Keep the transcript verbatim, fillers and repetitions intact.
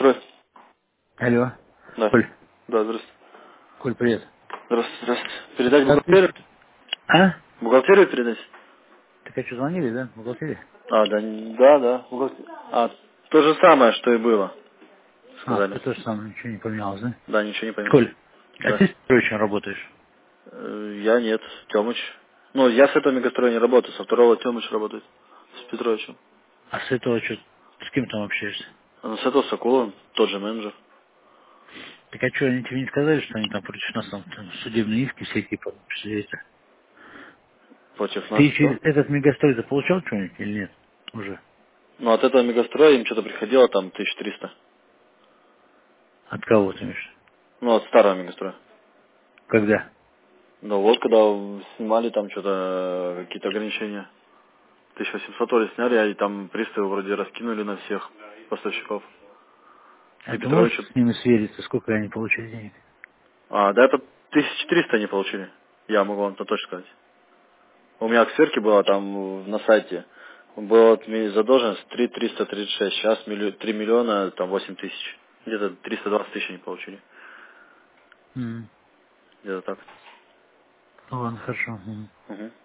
Мегастрой. Алло. Да. Коль. Да, здравствуйте. Коль, привет. Здравствуйте, здравствуйте. Передать Как ты? бухгалтерию? А? Бухгалтерию передать? Так а что, звонили, да? В бухгалтерии? А, да, н- да, да. бухгалтер- А, то же самое, что и было, А, сказали. ты тоже сам ничего не поменялось, да? Да, ничего не поменялось. Коль, а Да. ты с Петровичем работаешь? Э, Я нет, Тёмыч. Ну, я с этого мегастроя не работаю, со второго Тёмыч работает. С Петровичем. А с этого что, с кем там общаешься? А ну, с этого Сокола, тот же менеджер. Так а что, они тебе не сказали, что они там против нас там, там судебные иски всякие подписали это? Против нас Ты что? через этот мегастрой получал что-нибудь или нет? Уже. Ну, от этого мегастроя им что-то приходило там тысяча триста. От кого ты имеешь? Ну, от старого мегастроя. Когда? Ну, вот когда снимали там что-то, э, какие-то ограничения. тысяча восемьсот вроде сняли, а и там приставы вроде раскинули на всех поставщиков. А И ты можешь Петровича. с ними свериться, сколько они получили денег? А, да, это тысяча четыреста они получили. Я могу вам это точно сказать. У меня к сверке было там на сайте. Была вот ми- задолженность три триста тридцать шесть. Сейчас три миллиона там восемь тысяч. Где-то триста двадцать тысяч они получили. М. Где-то так. Ну ладно, хорошо. М. Мгм.